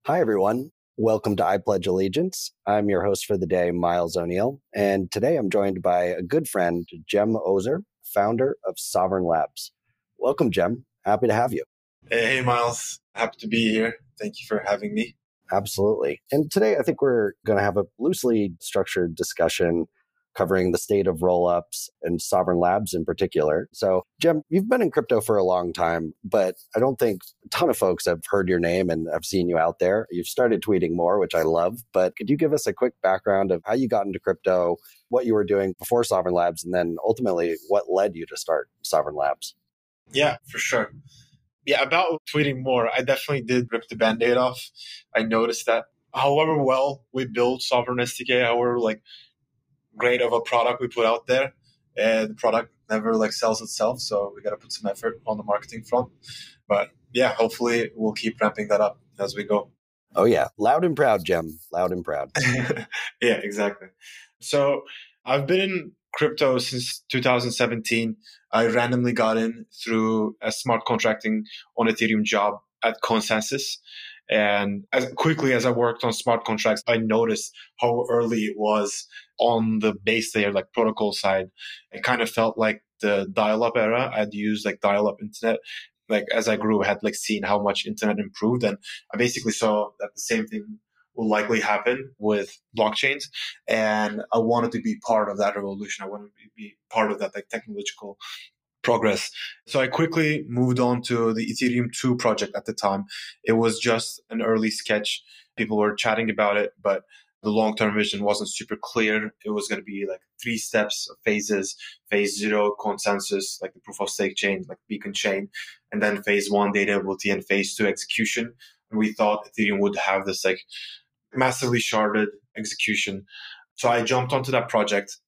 Hi, everyone. Welcome to I Pledge Allegiance. I'm your host for the day, Miles O'Neill. And today I'm joined by a good friend, Jem Ozer, founder of Sovereign Labs. Welcome, Jem. Happy to have you. Hey, Miles. Happy to be here. Thank you for having me. Absolutely. And today I think we're going to have a loosely structured discussion covering the state of rollups and Sovereign Labs in particular. So, Jem, you've been in crypto for a long time, but I don't think a ton of folks have heard your name and have seen you out there. You've started tweeting more, which I love, but could you give us a quick background of how you got into crypto, what you were doing before Sovereign Labs, and then ultimately what led you to start Sovereign Labs? Yeah, for sure. Yeah, about tweeting more, I definitely did rip the Band-Aid off. I noticed that however well we build Sovereign SDK, however great of a product we put out there, the product never sells itself. So we got to put some effort on the marketing front. But yeah, hopefully we'll keep ramping that up as we go. Oh yeah, loud and proud, Jem. Loud and proud. Yeah, exactly. So I've been in crypto since 2017. I randomly got in through a smart contracting on Ethereum job at Consensus. And as quickly as I worked on smart contracts, I noticed how early it was on the base layer, like protocol side. It kind of felt like the dial-up era. I'd used dial-up internet. As I grew, I had seen how much internet improved. And I basically saw that the same thing will likely happen with blockchains. And I wanted to be part of that revolution. I wanted to be part of that technological progress. So I quickly moved on to the Ethereum 2 project at the time. It was just an early sketch. People were chatting about it, but the long-term vision wasn't super clear. It was going to be 3 steps, phases: phase 0, consensus, the proof of stake chain, Beacon chain, and then phase 1, dataability, and phase 2, execution. And we thought Ethereum would have this massively sharded execution. So I jumped onto that project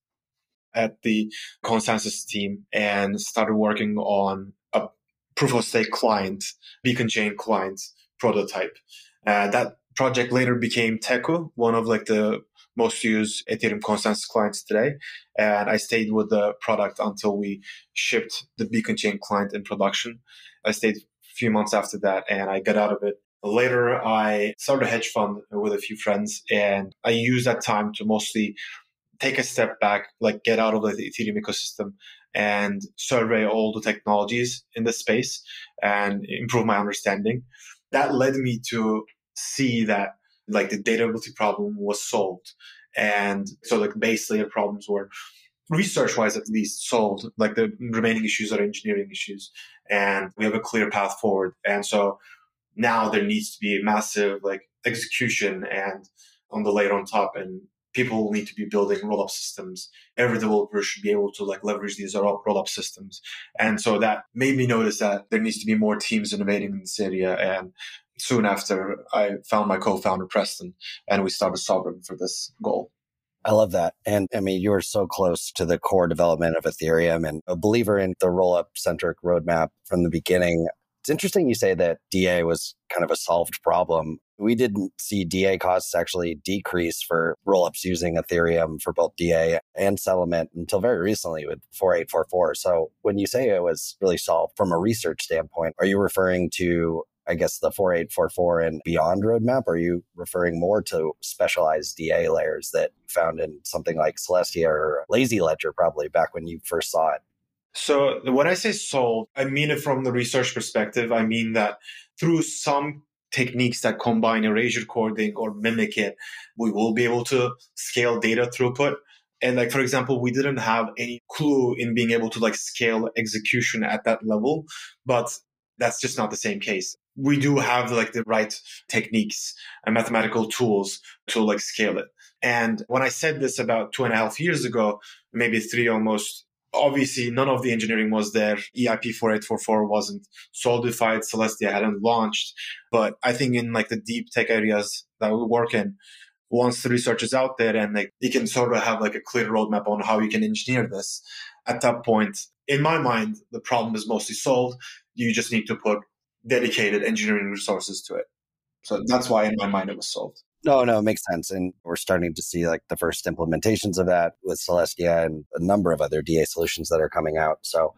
at the Consensus team and started working on a proof of stake client, Beacon chain client prototype. That project later became Teku, one of the most used Ethereum Consensus clients today. And I stayed with the product until we shipped the Beacon chain client in production. I stayed a few months after that and I got out of it. Later, I started a hedge fund with a few friends, and I used that time to mostly take a step back, get out of the Ethereum ecosystem and survey all the technologies in the space and improve my understanding. That led me to see that the dataability problem was solved. And so base layer problems were research wise at least solved. The remaining issues are engineering issues, and we have a clear path forward. And so now there needs to be a massive execution and on the layer on top, and people need to be building rollup systems. Every developer should be able to leverage these rollup systems. And so that made me notice that there needs to be more teams innovating in this area. And soon after, I found my co-founder, Preston, and we started Sovereign for this goal. I love that. And I mean, you're so close to the core development of Ethereum and a believer in the rollup centric roadmap from the beginning. It's interesting you say that DA was kind of a solved problem. We didn't see DA costs actually decrease for rollups using Ethereum for both DA and settlement until very recently with 4844. So when you say it was really solved from a research standpoint, are you referring to, I guess, the 4844 and beyond roadmap? Or are you referring more to specialized DA layers that you found in something like Celestia or Lazy Ledger probably back when you first saw it? So when I say solve, I mean it from the research perspective. I mean that through some techniques that combine erasure coding or mimic it, we will be able to scale data throughput. And for example, we didn't have any clue in being able to scale execution at that level, but that's just not the same case. We do have the right techniques and mathematical tools to scale it. And when I said this about 2.5 years ago, maybe 3 almost, obviously, none of the engineering was there. EIP 4844 wasn't solidified. Celestia hadn't launched. But I think in the deep tech areas that we work in, once the research is out there and you can sort of have a clear roadmap on how you can engineer this, at that point, in my mind, the problem is mostly solved. You just need to put dedicated engineering resources to it. So that's why in my mind it was solved. No, it makes sense. And we're starting to see the first implementations of that with Celestia and a number of other DA solutions that are coming out. So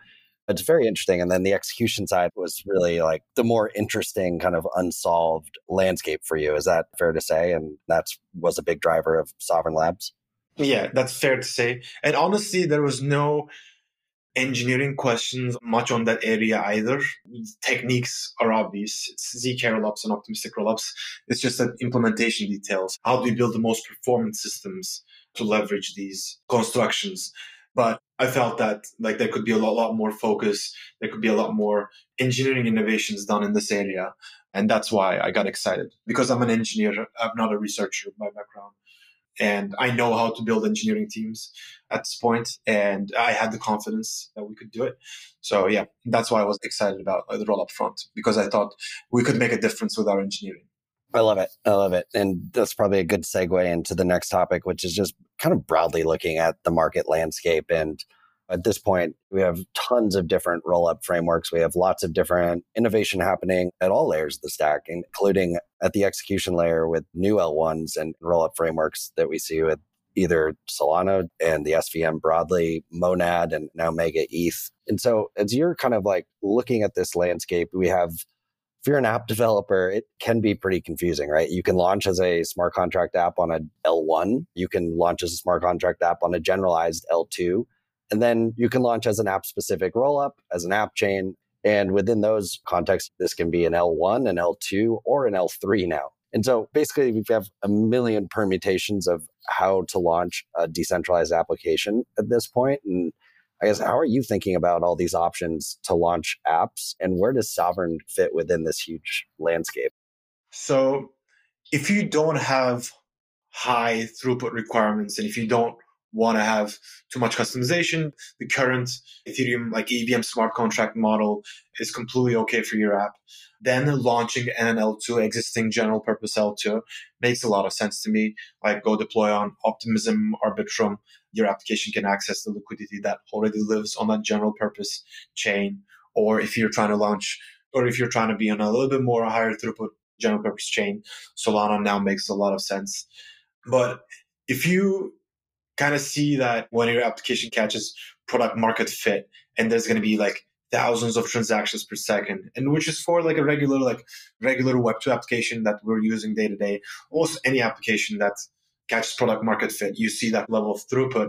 It's very interesting. And then the execution side was really like the more interesting kind of unsolved landscape for you. Is that fair to say? And that was a big driver of Sovereign Labs? Yeah, that's fair to say. And honestly, there was no engineering questions much on that area either. Techniques are obvious. It's ZK rollups and optimistic rollups. It's just that implementation details. How do we build the most performant systems to leverage these constructions? But I felt that like there could be a lot more focus. There could be a lot more engineering innovations done in this area. And that's why I got excited because I'm an engineer. I'm not a researcher by background. And I know how to build engineering teams at this point, and I had the confidence that we could do it. So yeah, that's why I was excited about the roll up front, because I thought we could make a difference with our engineering. I love it. I love it. And that's probably a good segue into the next topic, which is just kind of broadly looking at the market landscape. And at this point, we have tons of different roll-up frameworks. We have lots of different innovation happening at all layers of the stack, including at the execution layer with new L1s and roll-up frameworks that we see with either Solana and the SVM broadly, Monad, and now Mega ETH. And so as you're kind of like looking at this landscape, we have, if you're an app developer, it can be pretty confusing, right? You can launch as a smart contract app on a L1. You can launch as a smart contract app on a generalized L2. And then you can launch as an app-specific rollup, as an app chain. And within those contexts, this can be an L1, an L2, or an L3 now. And so basically, we have a million permutations of how to launch a decentralized application at this point. And I guess, how are you thinking about all these options to launch apps? And where does Sovereign fit within this huge landscape? So if you don't have high throughput requirements, and if you don't want to have too much customization, the current Ethereum like EVM smart contract model is completely okay for your app. Then launching an L2, existing general purpose L2, makes a lot of sense to me. Like go deploy on Optimism, Arbitrum. Your application can access the liquidity that already lives on that general purpose chain. Or if you're trying to launch, or if you're trying to be on a little bit more higher throughput general purpose chain, Solana now makes a lot of sense. But if you kind of see that when your application catches product market fit and there's going to be like thousands of transactions per second, and which is for like a regular Web2 application that we're using day to day, almost any application that catches product market fit, you see that level of throughput.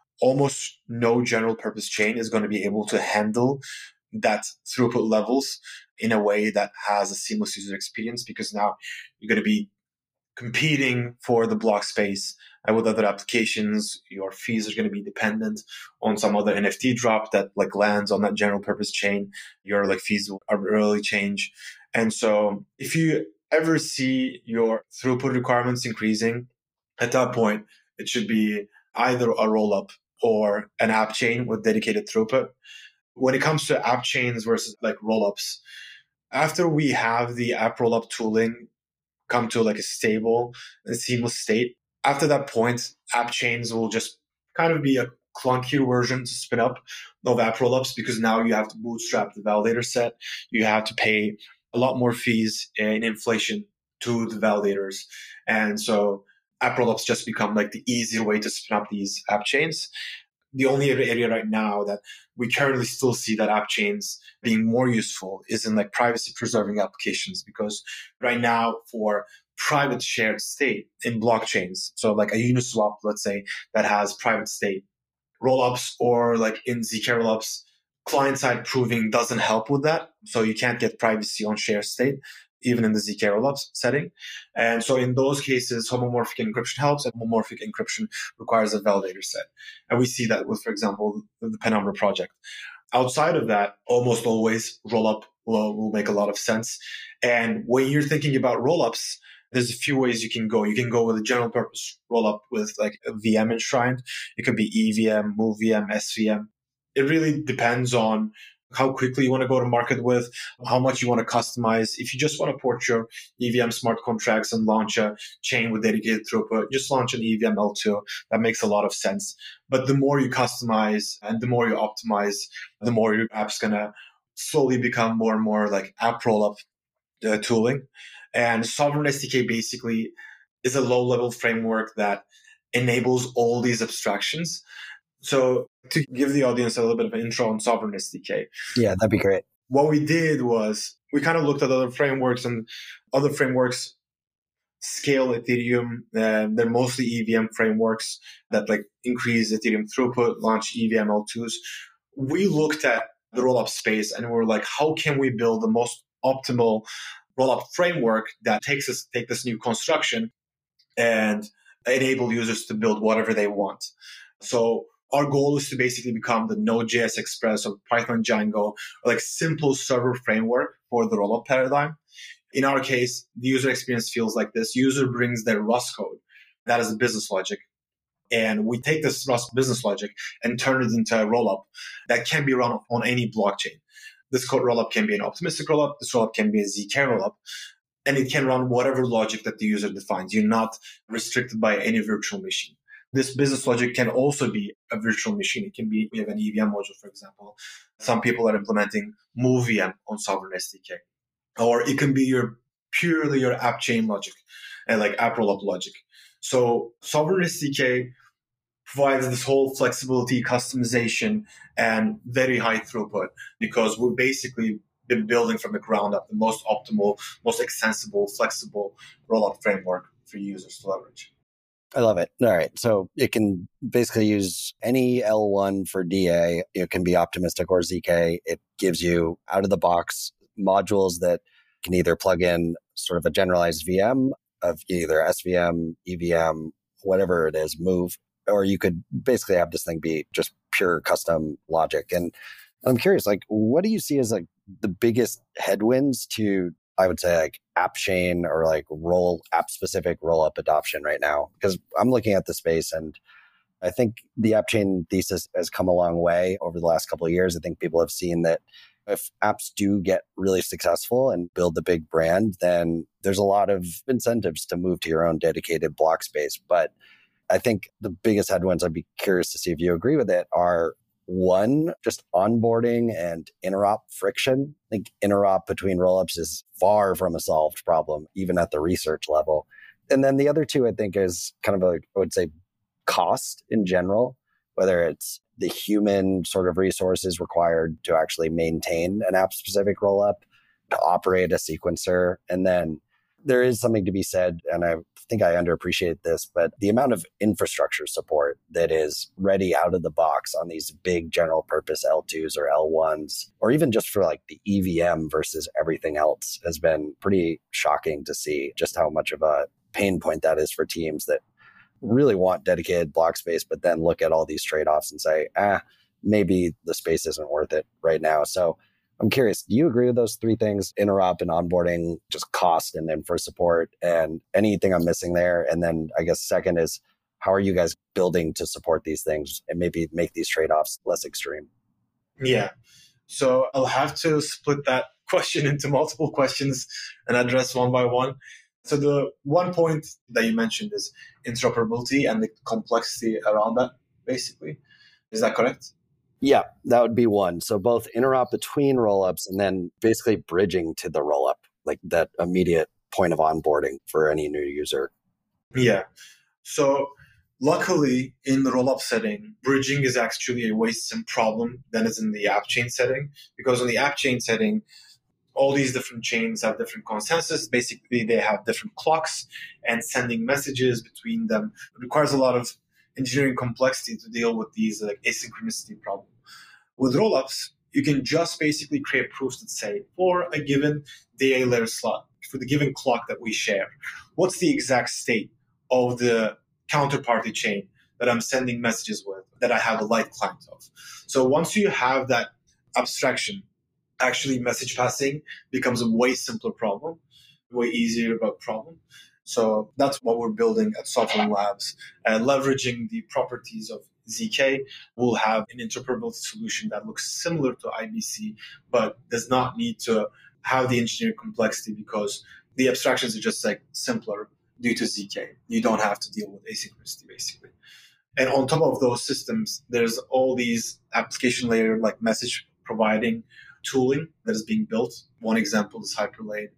Almost no general purpose chain is going to be able to handle that throughput levels in a way that has a seamless user experience, because now you're going to be competing for the block space with other applications. Your fees are going to be dependent on some other NFT drop that like lands on that general purpose chain. Your like fees will really change. And so if you ever see your throughput requirements increasing, at that point, it should be either a roll-up or an app chain with dedicated throughput. When it comes to app chains versus like roll-ups, after we have the app roll-up tooling come to like a stable and seamless state, after that point, app chains will just kind of be a clunkier version to spin up of app rollups, because now you have to bootstrap the validator set. You have to pay a lot more fees in inflation to the validators. And so app rollups just become like the easier way to spin up these app chains. The only area right now that we currently still see that app chains being more useful is in like privacy preserving applications, because right now for private shared state in blockchains, so like a Uniswap, let's say, that has private state rollups, or like in ZK rollups, client side proving doesn't help with that. So you can't get privacy on shared state, even in the ZK rollups setting. And so in those cases, homomorphic encryption helps, and homomorphic encryption requires a validator set. And we see that with, for example, the Penumbra project. Outside of that, almost always rollup will make a lot of sense. And when you're thinking about rollups, there's a few ways you can go. You can go with a general purpose rollup with like a VM enshrined. It could be EVM, MoveVM, SVM. It really depends on how quickly you want to go to market with, how much you want to customize. If you just want to port your EVM smart contracts and launch a chain with dedicated throughput, just launch an EVM L2. That makes a lot of sense. But the more you customize and the more you optimize, the more your app's going to slowly become more and more like app rollup tooling. And Sovereign SDK basically is a low-level framework that enables all these abstractions. So to give the audience a little bit of an intro on Sovereign SDK, Yeah, that'd be great. what we did was we kind of looked at other frameworks, and other frameworks scale Ethereum. They're mostly EVM frameworks that like increase Ethereum throughput, launch EVM L2s. We looked at the rollup space and we were like, how can we build the most optimal rollup framework that take this new construction and enable users to build whatever they want. So our goal is to basically become the Node.js Express or Python Django, or like simple server framework for the rollup paradigm. In our case, the user experience feels like this. User brings their Rust code. That is the business logic. And we take this Rust business logic and turn it into a rollup that can be run on any blockchain. This code rollup can be an optimistic rollup. This rollup can be a ZK rollup. And it can run whatever logic that the user defines. You're not restricted by any virtual machine. This business logic can also be a virtual machine. It can be, we have an EVM module, for example. Some people are implementing MoveVM on Sovereign SDK. Or it can be purely your app chain logic and like app rollup logic. So Sovereign SDK provides this whole flexibility, customization, and very high throughput because we're basically been building from the ground up the most optimal, most extensible, flexible rollup framework for users to leverage. I love it. All right. So it can basically use any L1 for DA. It can be optimistic or ZK. It gives you out of the box modules that can either plug in sort of a generalized VM of either SVM, EVM, whatever it is, Move, or you could basically have this thing be just pure custom logic. And I'm curious, like, what do you see as like the biggest headwinds to, I would say, like app chain or like app specific roll up adoption right now? Because I'm looking at the space and I think the app chain thesis has come a long way over the last couple of years. I think people have seen that if apps do get really successful and build the big brand, then there's a lot of incentives to move to your own dedicated block space. But I think the biggest headwinds, I'd be curious to see if you agree with it, are one, just onboarding and interop friction. I think interop between rollups is far from a solved problem, even at the research level. And then the other two, I think, is kind of I would say, cost in general, whether it's the human sort of resources required to actually maintain an app-specific rollup, to operate a sequencer, and then there is something to be said, and I think I underappreciate this, but the amount of infrastructure support that is ready out of the box on these big general purpose L2s or L1s, or even just for like the EVM versus everything else, has been pretty shocking to see just how much of a pain point that is for teams that really want dedicated block space, but then look at all these trade-offs and say, maybe the space isn't worth it right now. So I'm curious, do you agree with those three things? Interop and onboarding, just cost and infra support, and anything I'm missing there? And then I guess second is, how are you guys building to support these things and maybe make these trade-offs less extreme? Yeah. So I'll have to split that question into multiple questions and address one by one. So the one point that you mentioned is interoperability and the complexity around that, basically. Is that correct? Yeah, that would be one. So both interop between rollups and then basically bridging to the rollup, like that immediate point of onboarding for any new user. Yeah. So luckily in the rollup setting, bridging is actually a way simpler problem than it's in the app chain setting. Because in the app chain setting, all these different chains have different consensus. Basically, they have different clocks, and sending messages between them requires a lot of engineering complexity to deal with these like asynchronicity problem. With rollups, you can just basically create proofs that say, for a given DA layer slot, for the given clock that we share, what's the exact state of the counterparty chain that I'm sending messages with, that I have a light client of. So once you have that abstraction, actually message passing becomes a way simpler problem, way easier about problem. So that's what we're building at Sovereign Labs. And leveraging the properties of ZK, we'll have an interoperability solution that looks similar to IBC, but does not need to have the engineering complexity because the abstractions are just like simpler due to ZK. You don't have to deal with asynchronicity, basically. And on top of those systems, there's all these application layer like message providing tooling that is being built. One example is Hyperlane.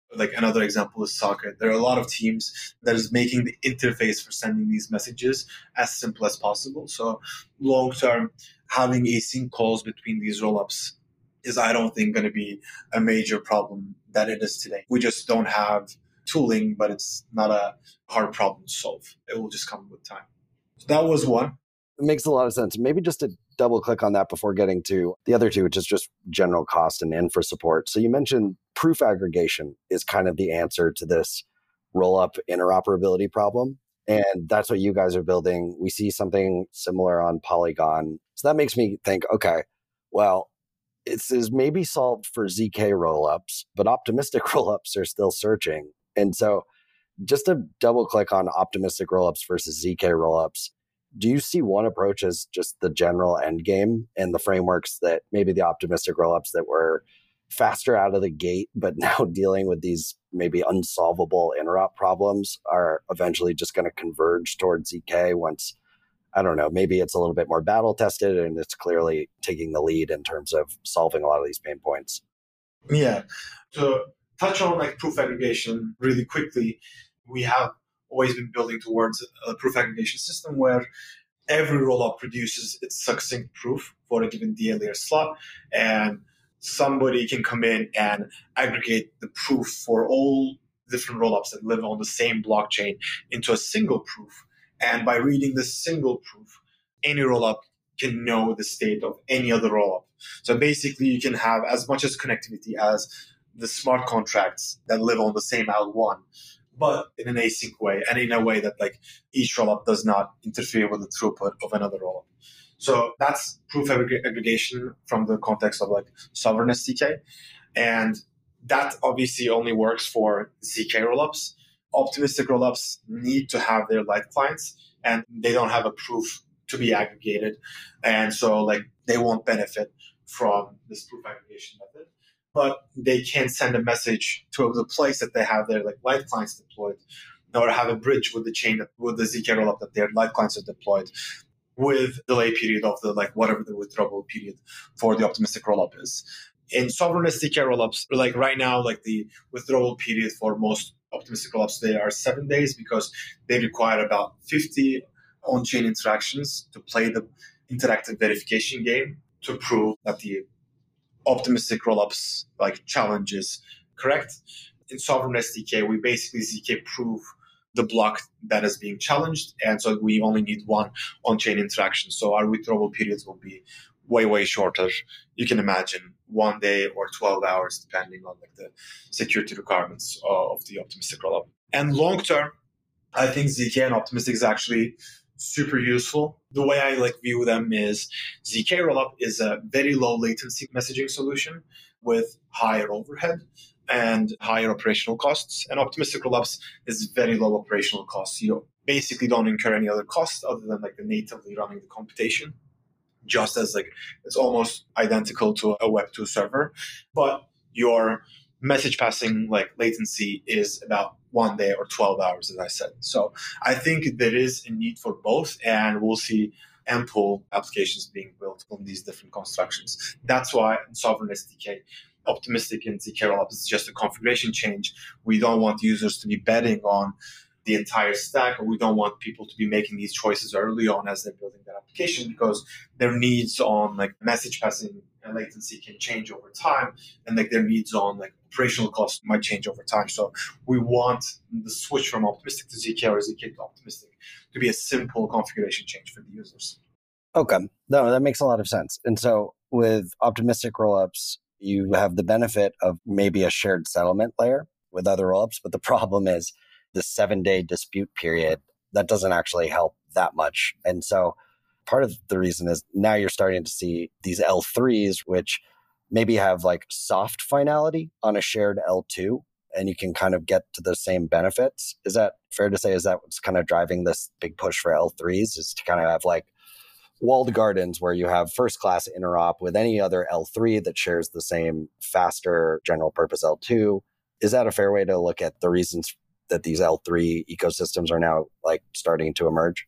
Like another example is Socket. There are a lot of teams that is making the interface for sending these messages as simple as possible. So long term, having async calls between these rollups is, I don't think, going to be a major problem that it is today. We just don't have tooling, but it's not a hard problem to solve. It will just come with time. So that was one. It makes a lot of sense. Maybe just to double click on that before getting to the other two, which is just general cost and infra support. So you mentioned proof aggregation is kind of the answer to this roll-up interoperability problem. And that's what you guys are building. We see something similar on Polygon. So that makes me think, okay, well, this is maybe solved for ZK rollups, but optimistic rollups are still searching. And so just to double click on optimistic rollups versus ZK rollups, do you see one approach as just the general end game and the frameworks that maybe the optimistic rollups that were faster out of the gate, but now dealing with these maybe unsolvable interop problems are eventually just going to converge towards ZK once, I don't know, maybe it's a little bit more battle tested and it's clearly taking the lead in terms of solving a lot of these pain points? Yeah. To touch on like proof aggregation really quickly, we have always been building towards a proof aggregation system where every rollup produces its succinct proof for a given DA layer slot, and somebody can come in and aggregate the proof for all different rollups that live on the same blockchain into a single proof. And by reading this single proof, any rollup can know the state of any other rollup. So basically, you can have as much as connectivity as the smart contracts that live on the same L1, but in an async way and in a way that like each rollup does not interfere with the throughput of another rollup. So that's proof aggregation from the context of like sovereign SDK. And that obviously only works for ZK rollups. Optimistic rollups need to have their light clients and they don't have a proof to be aggregated. And so like they won't benefit from this proof aggregation method. But they can send a message to the place that they have their like light clients deployed, or have a bridge with the chain with the ZK rollup that their light clients are deployed, with delay period of the like whatever the withdrawal period for the optimistic rollup is. In sovereign SDK rollups, like right now, like the withdrawal period for most optimistic rollups, they are 7 days because they require about 50 on-chain interactions to play the interactive verification game to prove that the optimistic rollups like challenges correct. In sovereign SDK, we basically ZK prove the block that is being challenged, and so we only need one on-chain interaction. So our withdrawal periods will be way shorter. You can imagine 1 day or 12 hours, depending on like the security requirements of the optimistic rollup. And long term, I think ZK and optimistic is actually super useful. The way I like view them is ZK rollup is a very low latency messaging solution with higher overhead and higher operational costs. And optimistic rollups is very low operational costs. You basically don't incur any other costs other than like the natively running the computation, just as like it's almost identical to a Web2 server, but your message passing like latency is about 1 day or 12 hours, as I said. So I think there is a need for both, and we'll see ample applications being built on these different constructions. That's why in Sovereign SDK, optimistic and ZK rollup is just a configuration change. We don't want users to be betting on the entire stack, or we don't want people to be making these choices early on as they're building their application, because their needs on like message passing and latency can change over time, and like their needs on like operational costs might change over time. So we want the switch from optimistic to ZK or ZK to optimistic to be a simple configuration change for the users. Okay. No, that makes a lot of sense. And so with optimistic rollups, you have the benefit of maybe a shared settlement layer with other rollups, but the problem is the 7-day dispute period, that doesn't actually help that much. And so part of the reason is now you're starting to see these L3s, which maybe have like soft finality on a shared L2, and you can kind of get to the same benefits. Is that fair to say? Is that what's kind of driving this big push for L3s, is to kind of have like walled gardens where you have first class interop with any other L3 that shares the same faster general purpose L2? Is that a fair way to look at the reasons that these L3 ecosystems are now like starting to emerge?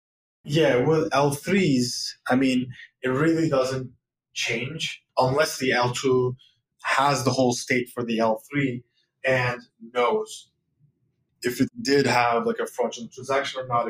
Yeah, with L3s, I mean, it really doesn't change unless the L2 has the whole state for the L3. and knows if it did have like a fraudulent transaction or not,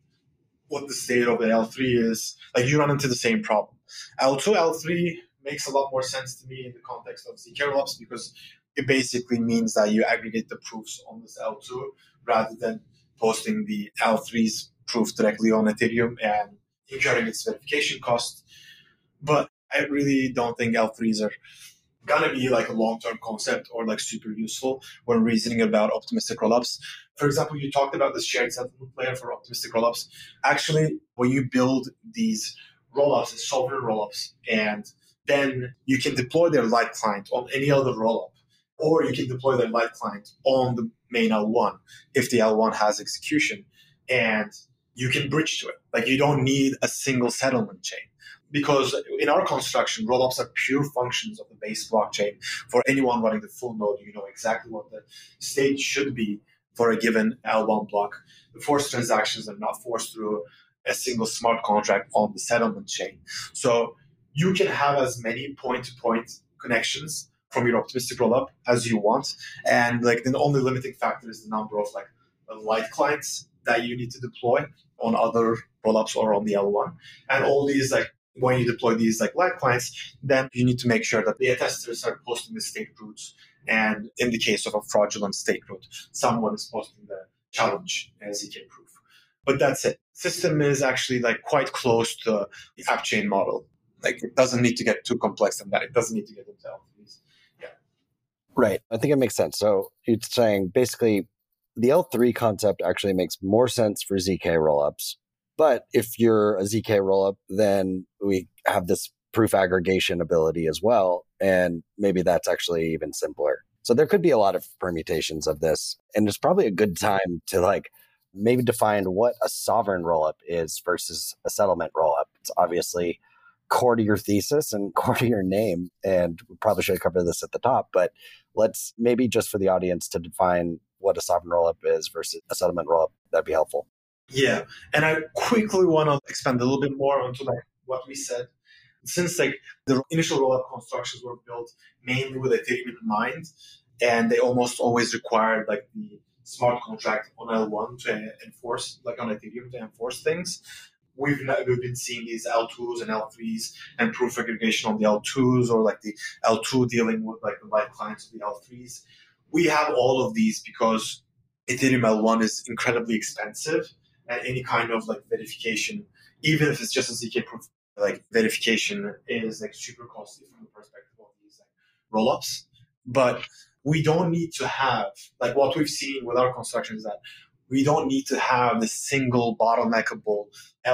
what the state of the L3 is. Like you run into the same problem. L2, L3 makes a lot more sense to me in the context of ZK rollups because it basically means that you aggregate the proofs on this L2 rather than posting the L3's proof directly on Ethereum and incurring its verification cost. But I really don't think L3s are gonna be like a long-term concept or like super useful when reasoning about optimistic rollups. For example, you talked about this shared settlement layer for optimistic rollups. Actually, when you build these rollups, sovereign rollups, and then you can deploy their light client on any other rollup, or you can deploy their light client on the main L1 if the L1 has execution, and you can bridge to it. Like you don't need a single settlement chain. Because in our construction, rollups are pure functions of the base blockchain. For anyone running the full node, you know exactly what the state should be for a given L1 block. The forced transactions are not forced through a single smart contract on the settlement chain. So you can have as many point-to-point connections from your optimistic rollup as you want. And like the only limiting factor is the number of like light clients that you need to deploy on other rollups or on the L1. And all these like when you deploy these like light clients, then you need to make sure that the attesters are posting the state roots. And in the case of a fraudulent state root, someone is posting the challenge as ZK proof. But that's it. System is actually like quite close to the app chain model. Like it doesn't need to get too complex than that. It doesn't need to get into L3s. Yeah. Right. I think it makes sense. So you're saying basically the L3 concept actually makes more sense for ZK rollups. But if you're a ZK rollup, then we have this proof aggregation ability as well. And maybe that's actually even simpler. So there could be a lot of permutations of this. And it's probably a good time to like maybe define what a sovereign rollup is versus a settlement rollup. It's obviously core to your thesis and core to your name. And we probably should cover this at the top. But let's maybe just for the audience to define what a sovereign rollup is versus a settlement rollup. That'd be helpful. Yeah. And I quickly want to expand a little bit more onto like what we said. Since like the initial rollup constructions were built mainly with Ethereum in mind, and they almost always required like the smart contract on L1 to enforce, like on Ethereum to enforce things. We've been seeing these L2s and L3s and proof aggregation on the L2s or like the L2 dealing with like the light clients of the L3s. We have all of these because Ethereum L1 is incredibly expensive. And any kind of like verification, even if it's just a ZK proof, like verification is like super costly from the perspective of these like rollups. But we don't need to have like what we've seen with our construction is that we don't need to have the single bottleneckable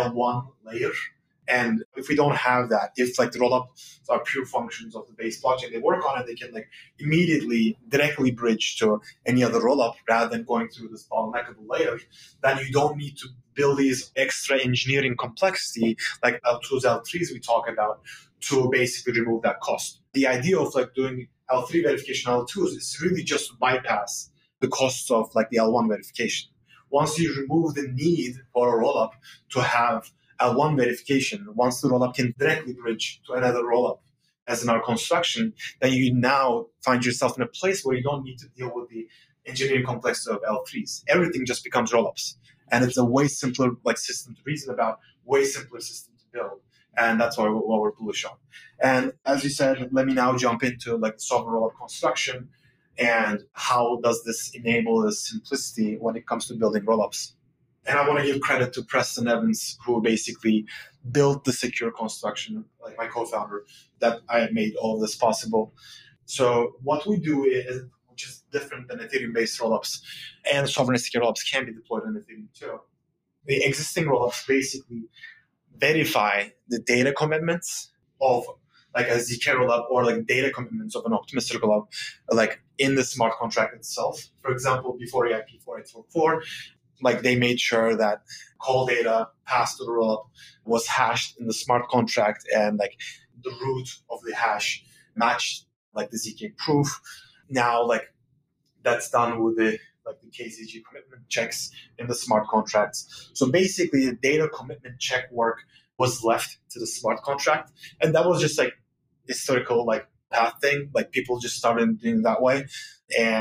L1 layer. And if we don't have that, if like the rollups are pure functions of the base blockchain, they work on it, they can like immediately directly bridge to any other rollup rather than going through this bottleneckable layer, then you don't need to build these extra engineering complexity like L2s, L3s we talk about to basically remove that cost. The idea of like doing L3 verification L2s is really just to bypass the costs of like the L1 verification. Once you remove the need for a rollup to have L1 verification, once the rollup can directly bridge to another rollup, as in our construction, then you now find yourself in a place where you don't need to deal with the engineering complexity of L3s. Everything just becomes rollups. And it's a way simpler like system to reason about, way simpler system to build. And that's what we're bullish on. And as you said, let me now jump into like the sovereign rollup construction and how does this enable the simplicity when it comes to building rollups. And I want to give credit to Preston Evans, who basically built the secure construction, like my co-founder, that I made all of this possible. So what we do is, which is different than Ethereum-based rollups, and sovereign secure rollups can be deployed on Ethereum too. The existing rollups basically verify the data commitments of like a ZK rollup or like data commitments of an optimistic rollup, like in the smart contract itself. For example, before EIP 4844, like they made sure that call data passed to the rollup was hashed in the smart contract and like the root of the hash matched like the ZK proof. Now like that's done with the like the KZG commitment checks in the smart contracts. So basically the data commitment check work was left to the smart contract. And that was just like historical like path thing. Like people just started doing it that way. And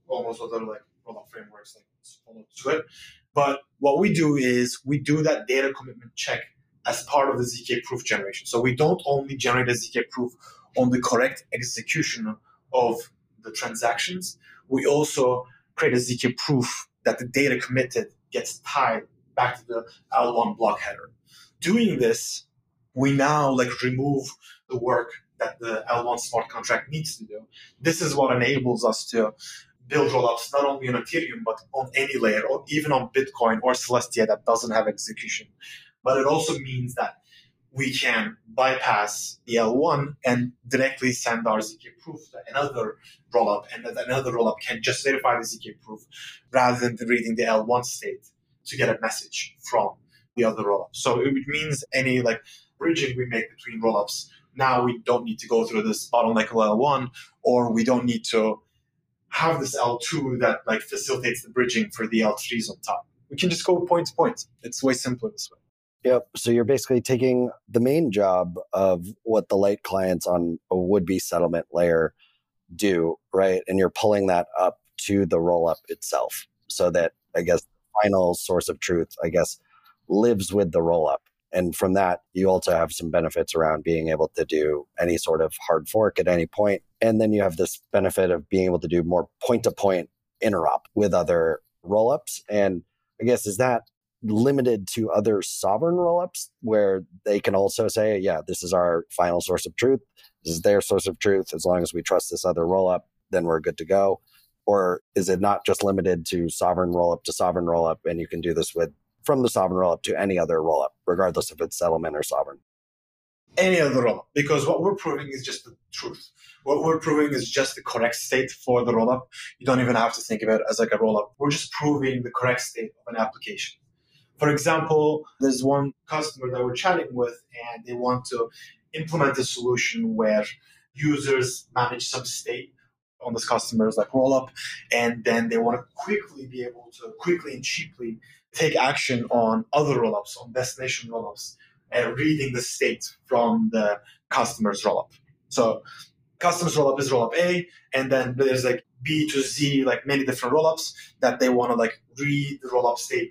almost other like rollup frameworks like follow to it. But what we do is we do that data commitment check as part of the ZK proof generation. So we don't only generate a ZK proof on the correct execution of the transactions, we also create a ZK proof that the data committed gets tied back to the L1 block header. Doing this, we now like remove the work that the L1 smart contract needs to do. This is what enables us to build rollups not only on Ethereum, but on any layer, or even on Bitcoin or Celestia that doesn't have execution. But it also means that we can bypass the L1 and directly send our ZK proof to another rollup, and that another rollup can just verify the ZK proof rather than reading the L1 state to get a message from the other rollup. So it means any like bridging we make between rollups, now we don't need to go through this bottleneck of L1, or we don't need to have this L2 that like facilitates the bridging for the L3s on top. We can just go point to point. It's way simpler this way. Yep. So you're basically taking the main job of what the light clients on a would-be settlement layer do, right? And you're pulling that up to the rollup itself so that, I guess, the final source of truth, I guess, lives with the rollup. And from that, you also have some benefits around being able to do any sort of hard fork at any point. And then you have this benefit of being able to do more point-to-point interop with other rollups. And I guess, is that limited to other sovereign rollups where they can also say, yeah, this is our final source of truth. This is their source of truth. As long as we trust this other rollup, then we're good to go. Or is it not just limited to sovereign rollup, and you can do this with from the sovereign rollup to any other rollup, regardless if it's settlement or sovereign? Any other rollup, because what we're proving is just the truth. What we're proving is just the correct state for the rollup. You don't even have to think of it as like a rollup. We're just proving the correct state of an application. For example, there's one customer that we're chatting with, and they want to implement a solution where users manage some state on this customer's like rollup, and then they want to quickly be able to quickly and cheaply take action on other rollups, on destination rollups, and reading the state from the customer's rollup. So customer's rollup is rollup A, and then there's like B to Z, like many different rollups that they want to like read the rollup state,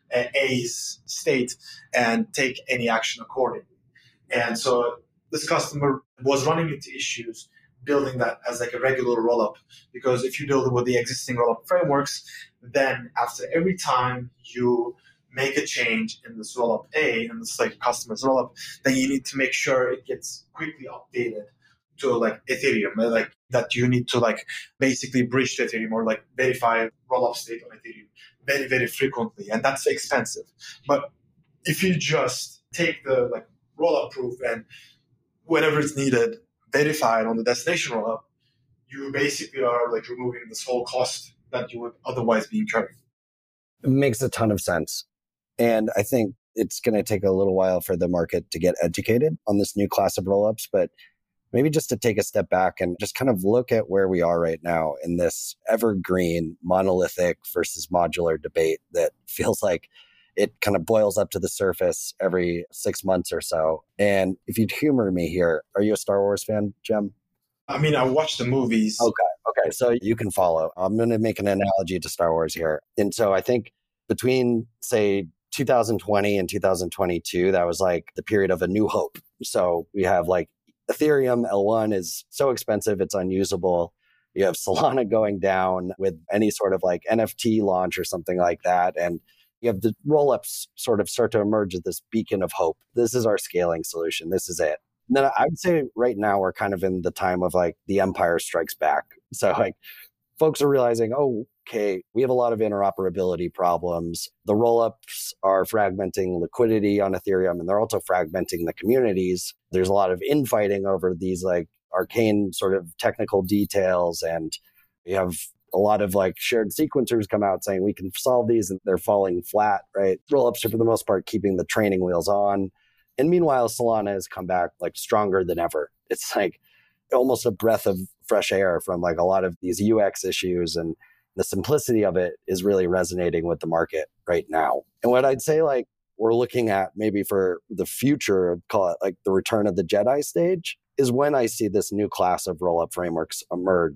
A's state, and take any action accordingly. And so this customer was running into issues building that as like a regular rollup, because if you build it with the existing rollup frameworks, then after every time you make a change in this rollup A, in this like customer's rollup, then you need to make sure it gets quickly updated to like Ethereum, like that you need to like basically bridge to Ethereum or like verify rollup state on Ethereum very, very frequently. And that's expensive. But if you just take the like rollup proof and whenever it's needed, verify it on the destination rollup, you basically are like removing this whole cost that you would otherwise be incurring. It makes a ton of sense. And I think it's going to take a little while for the market to get educated on this new class of rollups, but maybe just to take a step back and just kind of look at where we are right now in this evergreen monolithic versus modular debate that feels like it kind of boils up to the surface every 6 months or so. And if you'd humor me here, are you a Star Wars fan, Jem? I mean, I watched the movies. Okay. So you can follow. I'm going to make an analogy to Star Wars here. And so I think between, say, 2020 and 2022, that was like the period of a new hope. So we have like Ethereum L1 is so expensive, it's unusable. You have Solana going down with any sort of like NFT launch or something like that. And you have the rollups sort of start to emerge as this beacon of hope. This is our scaling solution. This is it. And then I would say right now we're kind of in the time of like the Empire Strikes Back. So like folks are realizing, oh, okay, we have a lot of interoperability problems. The rollups are fragmenting liquidity on Ethereum, and they're also fragmenting the communities. There's a lot of infighting over these like arcane sort of technical details. And you have a lot of like shared sequencers come out saying we can solve these, and they're falling flat, right? Rollups are for the most part keeping the training wheels on. And meanwhile, Solana has come back like stronger than ever. It's like almost a breath of fresh air from like a lot of these UX issues, and the simplicity of it is really resonating with the market right now. And what I'd say like we're looking at maybe for the future, call it like the return of the Jedi stage, is when I see this new class of rollup frameworks emerge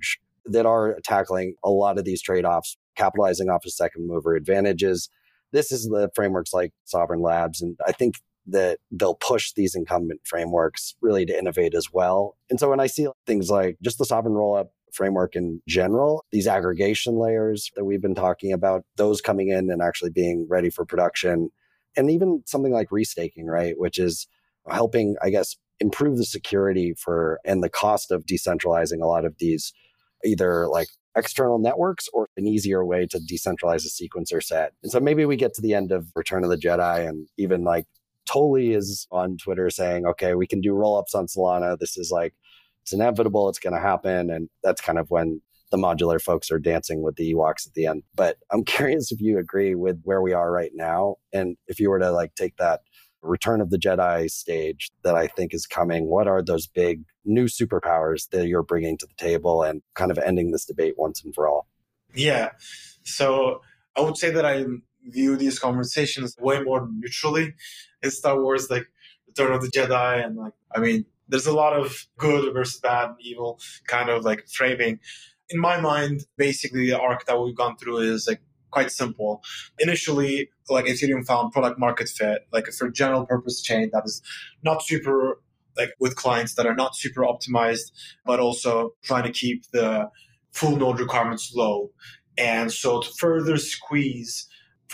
that are tackling a lot of these trade-offs, capitalizing off of second mover advantages. This is the frameworks like Sovereign Labs. And I think that they'll push these incumbent frameworks really to innovate as well. And so when I see things like just the Sovereign Rollup framework in general, these aggregation layers that we've been talking about, those coming in and actually being ready for production, and even something like restaking, right, which is helping, I guess, improve the security for and the cost of decentralizing a lot of these either like external networks or an easier way to decentralize a sequencer set. And so maybe we get to the end of Return of the Jedi and even like Tolley is on Twitter saying, okay, we can do rollups on Solana. This is like, it's inevitable. It's going to happen. And that's kind of when the modular folks are dancing with the Ewoks at the end. But I'm curious if you agree with where we are right now. And if you were to like take that Return of the Jedi stage that I think is coming, what are those big new superpowers that you're bringing to the table and kind of ending this debate once and for all? Yeah. So I would say that I view these conversations way more neutrally in Star Wars, like Return of the Jedi. And like, I mean, there's a lot of good versus bad and evil kind of like framing. In my mind, basically the arc that we've gone through is like quite simple. Initially, like Ethereum found product market fit, like for general purpose chain that is not super, like with clients that are not super optimized, but also trying to keep the full node requirements low. And so to further squeeze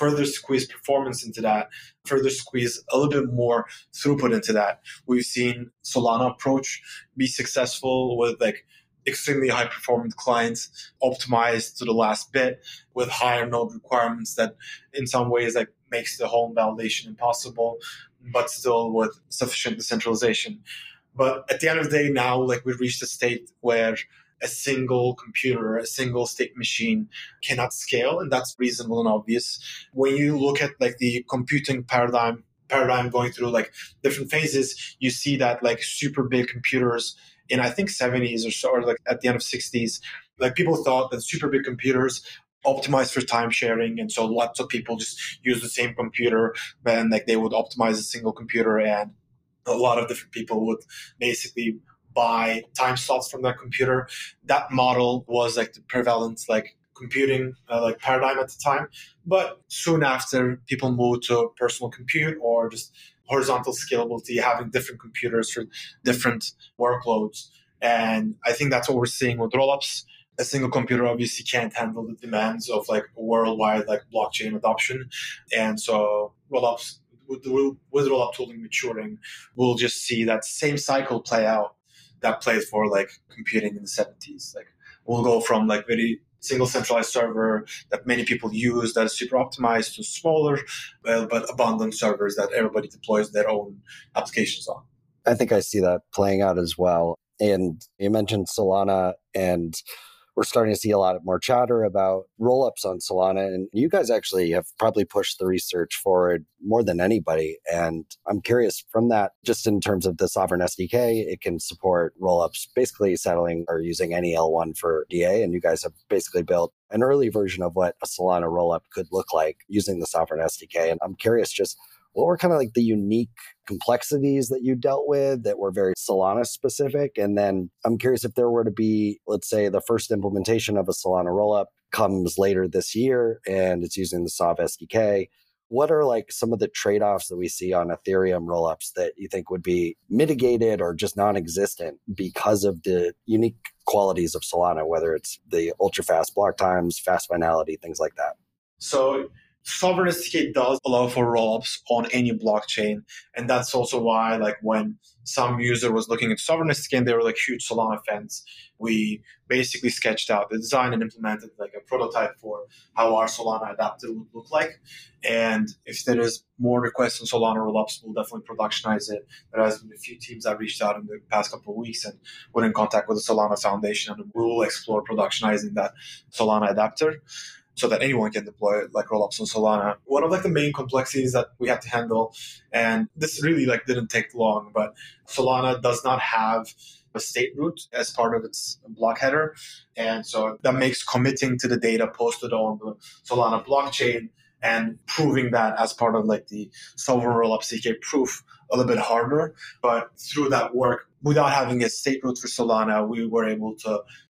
performance into that, further squeeze a little bit more throughput into that, we've seen Solana approach be successful with like extremely high performant clients optimized to the last bit with higher node requirements that in some ways like makes the whole validation impossible, but still with sufficient decentralization. But at the end of the day now, like we've reached a state where a single computer, a single state machine cannot scale, and that's reasonable and obvious. When you look at like the computing paradigm going through like different phases, you see that like super big computers in I think 70s or so, or like at the end of 60s, like people thought that super big computers optimized for time sharing, and so lots of people just use the same computer, then like they would optimize a single computer, and a lot of different people would basically buy time slots from that computer. That model was like the prevalent like computing like paradigm at the time. But soon after, people moved to personal compute or just horizontal scalability, having different computers for different workloads. And I think that's what we're seeing with rollups. A single computer obviously can't handle the demands of like worldwide like blockchain adoption. And so rollups with rollup tooling maturing, we'll just see that same cycle play out that played for like computing in the 70s. Like we'll go from like very single centralized server that many people use that is super optimized to smaller, but abundant servers that everybody deploys their own applications on. I think I see that playing out as well. And you mentioned Solana, and we're starting to see a lot more chatter about rollups on Solana. And you guys actually have probably pushed the research forward more than anybody. And I'm curious from that, just in terms of the Sovereign SDK, it can support rollups basically settling or using any L1 for DA. And you guys have basically built an early version of what a Solana rollup could look like using the Sovereign SDK. And I'm curious just what were kind of like the unique complexities that you dealt with that were very Solana specific? And then I'm curious if there were to be, let's say, the first implementation of a Solana rollup comes later this year and it's using the Sov SDK. What are like some of the trade-offs that we see on Ethereum rollups that you think would be mitigated or just non-existent because of the unique qualities of Solana, whether it's the ultra-fast block times, fast finality, things like that? So Sovereign SDK does allow for rollups on any blockchain. And that's also why, like, when some user was looking at Sovereign SDK and they were like huge Solana fans, we basically sketched out the design and implemented like a prototype for how our Solana adapter would look like. And if there is more requests on Solana rollups, we'll definitely productionize it. There has been a few teams that reached out in the past couple of weeks and were in contact with the Solana Foundation, and we will explore productionizing that Solana adapter so that anyone can deploy like rollups on Solana. One of like the main complexities that we had to handle, and this really like didn't take long, but Solana does not have a state root as part of its block header. And so that makes committing to the data posted on the Solana blockchain and proving that as part of like the Sovereign Rollup CK proof a little bit harder. But through that work, without having a state root for Solana, we were able to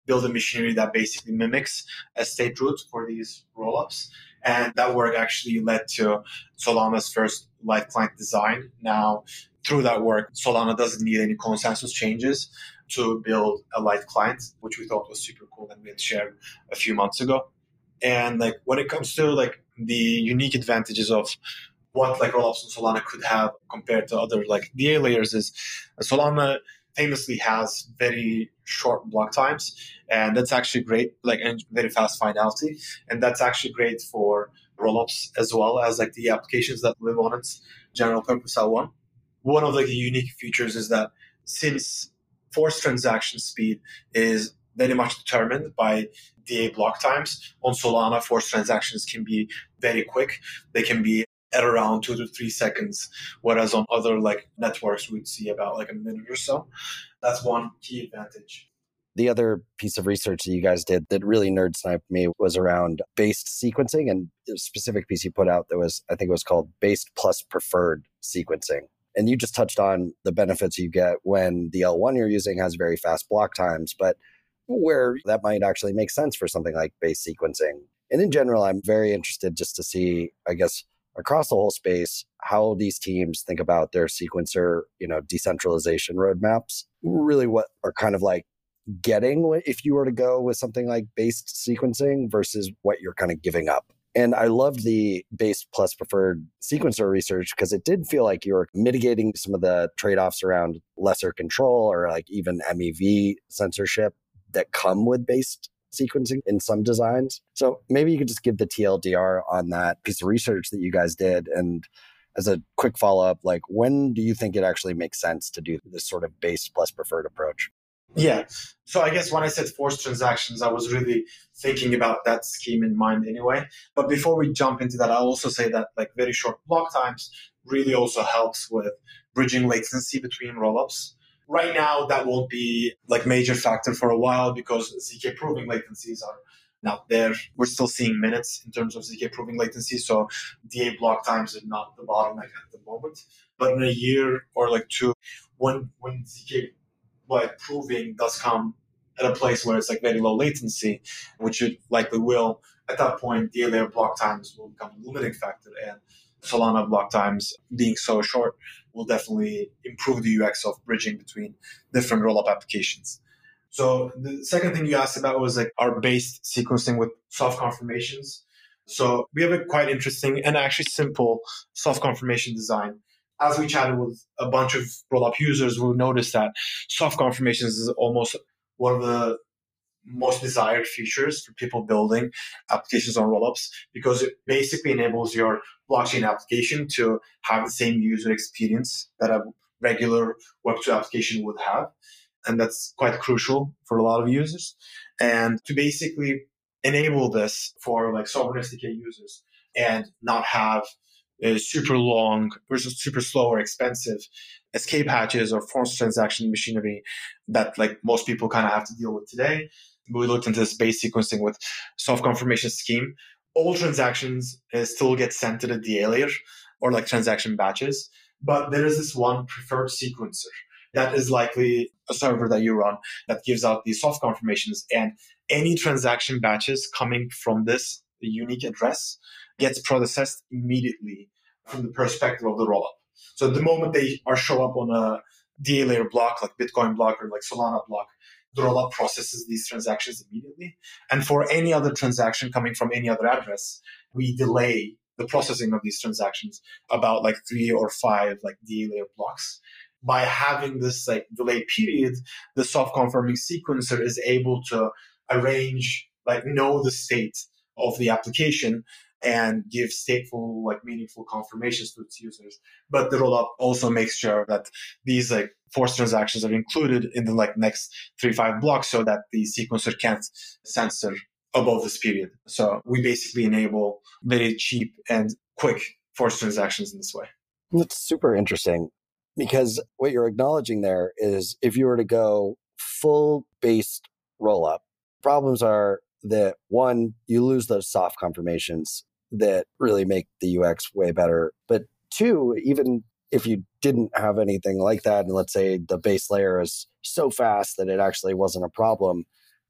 build a machinery that basically mimics a state root for these rollups. And that work actually led to Solana's first light client design. Now, through that work, Solana doesn't need any consensus changes to build a light client, which we thought was super cool and we had shared a few months ago. And like when it comes to like the unique advantages of what like rollups on Solana could have compared to other like DA layers is Solana famously has very short block times, and that's actually great, like and very fast finality, and that's actually great for rollups as well as like the applications that live on its general purpose L1. One of like the unique features is that since forced transaction speed is very much determined by DA block times, on Solana, forced transactions can be very quick. They can be at around 2 to 3 seconds, whereas on other like networks we'd see about like a minute or so. That's one key advantage. The other piece of research that you guys did that really nerd sniped me was around based sequencing, and a specific piece you put out that was, I think it was called based plus preferred sequencing. And you just touched on the benefits you get when the L1 you're using has very fast block times, but where that might actually make sense for something like base sequencing. And in general, I'm very interested just to see, I guess, across the whole space, how these teams think about their sequencer, decentralization roadmaps, really what are kind of like getting if you were to go with something like based sequencing versus what you're kind of giving up. And I loved the based plus preferred sequencer research because it did feel like you were mitigating some of the trade-offs around lesser control or like even MEV censorship that come with based sequencing in some designs. So maybe you could just give the TLDR on that piece of research that you guys did. And as a quick follow-up, like when do you think it actually makes sense to do this sort of based plus preferred approach? Yeah. So I guess when I said forced transactions, I was really thinking about that scheme in mind anyway. But before we jump into that, I'll also say that like very short block times really also helps with bridging latency between rollups. Right now, that won't be like major factor for a while because ZK proving latencies are not there. We're still seeing minutes in terms of ZK proving latency. So DA block times are not the bottleneck at the moment. But in a year or like two, when ZK like proving does come at a place where it's like very low latency, which it likely will, at that point, DA layer block times will become a limiting factor. And Solana block times being so short will definitely improve the UX of bridging between different rollup applications. So the second thing you asked about was like our based sequencing with soft confirmations. So we have a quite interesting and actually simple soft confirmation design. As we chatted with a bunch of rollup users, we noticed that soft confirmations is almost one of the most desired features for people building applications on rollups because it basically enables your blockchain application to have the same user experience that a regular Web2 application would have. And that's quite crucial for a lot of users. And to basically enable this for like sovereign SDK users and not have a super long versus super slow or expensive escape hatches or forced transaction machinery that like most people kind of have to deal with today. We looked into this base sequencing with soft confirmation scheme. All transactions still get sent to the DA layer or like transaction batches, but there is this one preferred sequencer that is likely a server that you run that gives out these soft confirmations, and any transaction batches coming from this unique address gets processed immediately from the perspective of the rollup. So the moment they show up on a DA layer block, like Bitcoin block or like Solana block, the rollup processes these transactions immediately. And for any other transaction coming from any other address, we delay the processing of these transactions about like 3 or 5 like DA layer blocks. By having this like delay period, the soft confirming sequencer is able to arrange, like know the state of the application and give stateful, like meaningful confirmations to its users. But the rollup also makes sure that these like forced transactions are included in the like next 3-5 blocks so that the sequencer can't censor above this period. So we basically enable very cheap and quick forced transactions in this way. That's super interesting because what you're acknowledging there is if you were to go full based rollup, problems are that one, you lose those soft confirmations that really make the UX way better. But two, even if you didn't have anything like that, and let's say the base layer is so fast that it actually wasn't a problem,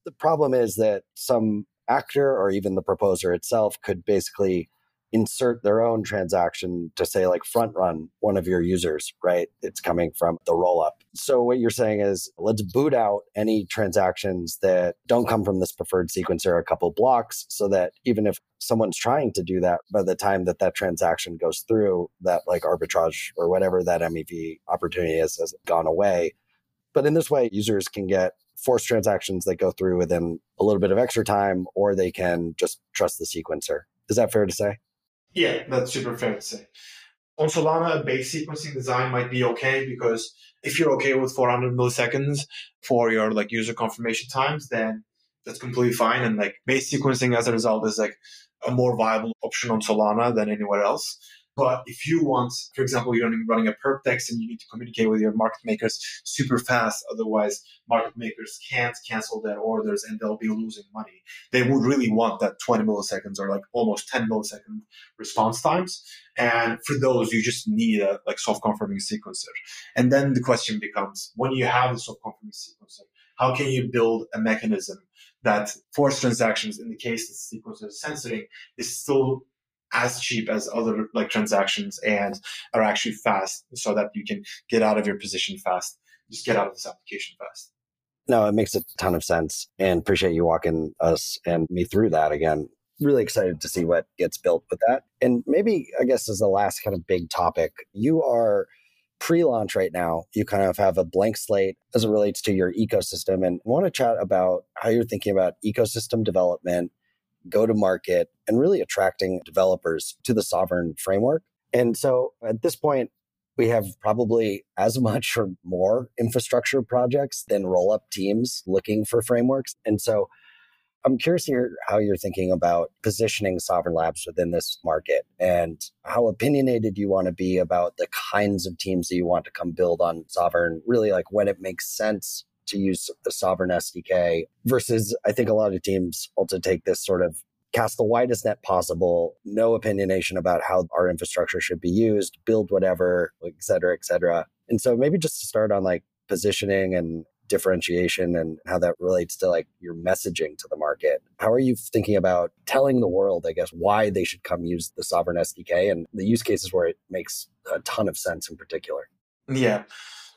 The problem is that some actor or even the proposer itself could basically insert their own transaction to say like front run one of your users, right? It's coming from the roll up. So what you're saying is let's boot out any transactions that don't come from this preferred sequencer a couple blocks so that even if someone's trying to do that, by the time that that transaction goes through, that like arbitrage or whatever that MEV opportunity is has gone away. But in this way, users can get forced transactions that go through within a little bit of extra time, or they can just trust the sequencer. Is that fair to say? Yeah, that's super fair to say. On Solana, a base sequencing design might be okay because if you're okay with 400 milliseconds for your like user confirmation times, then that's completely fine. And like base sequencing as a result is like a more viable option on Solana than anywhere else. But if you want, for example, you're running a perp text and you need to communicate with your market makers super fast, otherwise market makers can't cancel their orders and they'll be losing money. They would really want that 20 milliseconds or like almost 10 millisecond response times. And for those, you just need a like self-confirming sequencer. And then the question becomes, when you have the self-confirming sequencer, how can you build a mechanism that forced transactions, in the case that the sequencer is censoring, is still as cheap as other like transactions and are actually fast so that you can get out of your position fast, just get out of this application fast. No, it makes a ton of sense, and appreciate you walking us and me through that again. Really excited to see what gets built with that. And maybe, I guess, as the last kind of big topic, you are pre-launch right now. You kind of have a blank slate as it relates to your ecosystem, and want to chat about how you're thinking about ecosystem development, go to market, and really attracting developers to the Sovryn framework. And so at this point, we have probably as much or more infrastructure projects than roll-up teams looking for frameworks. And so I'm curious to hear how you're thinking about positioning Sovryn Labs within this market and how opinionated you want to be about the kinds of teams that you want to come build on Sovryn, really like when it makes sense to use the Sovryn SDK versus I think a lot of teams also take this sort of cast the widest net possible, no opinionation about how our infrastructure should be used, build whatever, et cetera, et cetera. And so maybe just to start on like positioning and differentiation and how that relates to like your messaging to the market. How are you thinking about telling the world, I guess, why they should come use the Sovryn SDK and the use cases where it makes a ton of sense in particular? Yeah.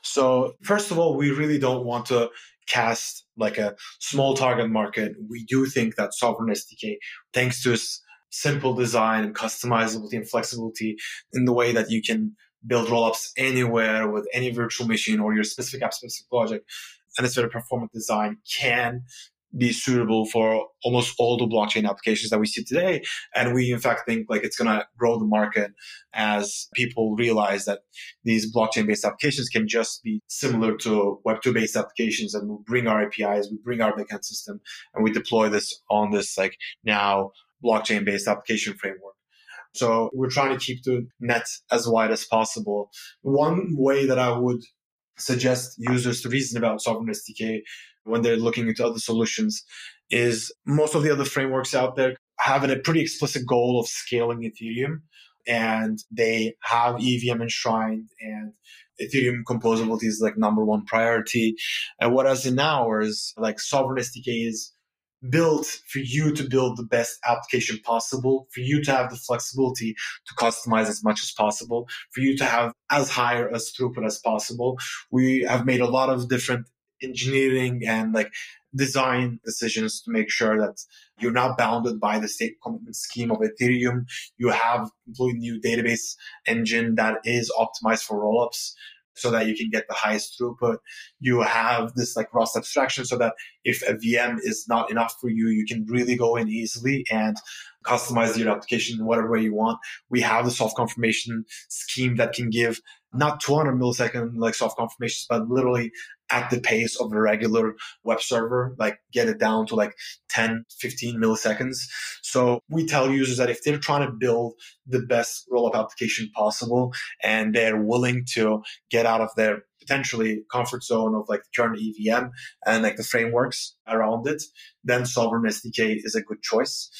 So first of all, we really don't want to cast like a small target market. We do think that Sovryn SDK, thanks to its simple design and customizability and flexibility in the way that you can build rollups anywhere with any virtual machine or your specific app specific project, and it's very performant design can be suitable for almost all the blockchain applications that we see today. And we, in fact, think like it's going to grow the market as people realize that these blockchain-based applications can just be similar to Web2-based applications. And we bring our APIs, we bring our backend system, and we deploy this on this like now blockchain-based application framework. So we're trying to keep the net as wide as possible. One way that I would suggest users to reason about Sovryn SDK when they're looking into other solutions is most of the other frameworks out there have a pretty explicit goal of scaling Ethereum, and they have EVM enshrined and Ethereum composability is like number one priority. And whereas in ours, like Sovryn SDK is built for you to build the best application possible, for you to have the flexibility to customize as much as possible, for you to have as high as throughput as possible. We have made a lot of different engineering and like design decisions to make sure that you're not bounded by the state commitment scheme of Ethereum. You have a completely new database engine that is optimized for rollups so that you can get the highest throughput. You have this like Rust abstraction so that if a VM is not enough for you, you can really go in easily and customize your application in whatever way you want. We have the soft confirmation scheme that can give not 200 millisecond like soft confirmations, but literally at the pace of a regular web server, like get it down to like 10, 15 milliseconds. So we tell users that if they're trying to build the best rollup application possible and they're willing to get out of their potentially comfort zone of like the current EVM and like the frameworks around it, then Sovryn SDK is a good choice.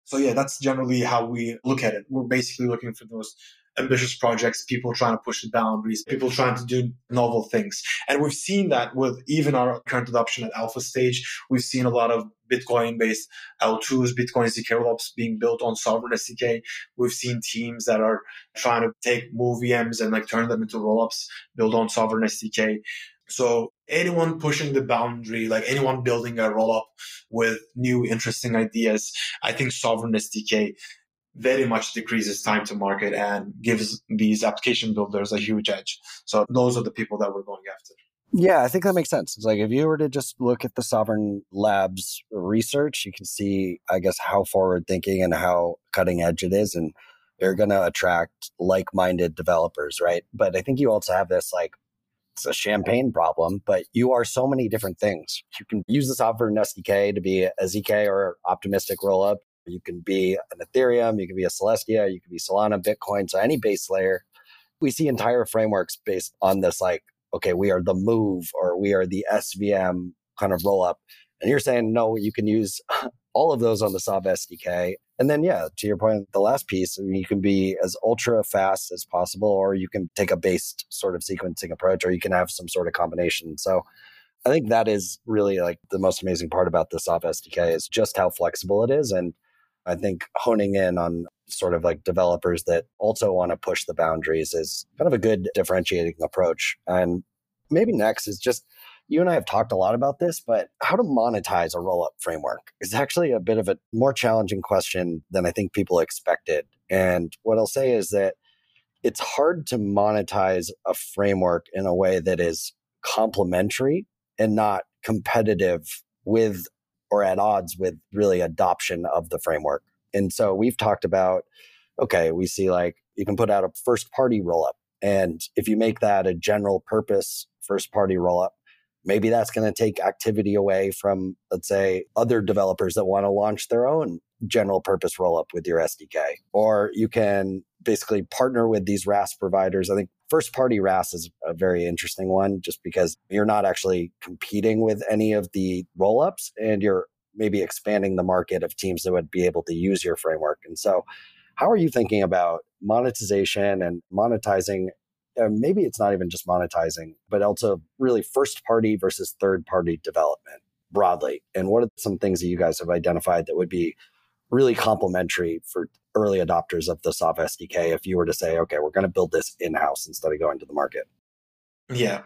So yeah, that's generally how we look at it. We're basically looking for those ambitious projects, people trying to push the boundaries, people trying to do novel things. And we've seen that with even our current adoption at alpha stage. We've seen a lot of Bitcoin-based L2s, Bitcoin ZK rollups being built on Sovereign SDK. We've seen teams that are trying to take Move VMs and like turn them into rollups built on Sovereign SDK. So anyone pushing the boundary, like anyone building a rollup with new interesting ideas, I think Sovereign SDK very much decreases time to market and gives these application builders a huge edge. So those are the people that we're going after. Yeah, I think that makes sense. It's like if you were to just look at the Sovereign Labs research, you can see, I guess, how forward thinking and how cutting edge it is. And you're going to attract like-minded developers, right? But I think you also have this like, it's a champagne problem, but you are so many different things. You can use the Sovereign SDK to be a ZK or optimistic rollup. You can be an Ethereum, you can be a Celestia, you can be Solana, Bitcoin, so any base layer. We see entire frameworks based on this, like, okay, we are the Move or we are the SVM kind of rollup. And you're saying, no, you can use all of those on the Sov SDK. And then, yeah, to your point, the last piece, I mean, you can be as ultra fast as possible, or you can take a based sort of sequencing approach, or you can have some sort of combination. So I think that is really like the most amazing part about the Sov SDK is just how flexible it is. And I think honing in on sort of like developers that also want to push the boundaries is kind of a good differentiating approach. And maybe next is just, you and I have talked a lot about this, but how to monetize a rollup framework is actually a bit of a more challenging question than I think people expected. And what I'll say is that it's hard to monetize a framework in a way that is complementary and not competitive with or at odds with really adoption of the framework. And so we've talked about, okay, we see like you can put out a first party rollup. And if you make that a general purpose first party rollup, maybe that's going to take activity away from, let's say, other developers that want to launch their own general purpose rollup with your SDK. Or you can basically partner with these RAS providers. I think first party RAS is a very interesting one just because you're not actually competing with any of the rollups and you're maybe expanding the market of teams that would be able to use your framework. And so how are you thinking about monetization and monetizing? Maybe it's not even just monetizing, but also really first party versus third party development broadly. And what are some things that you guys have identified that would be really complementary for early adopters of the Sov SDK if you were to say, okay, we're going to build this in-house instead of going to the market? Yeah.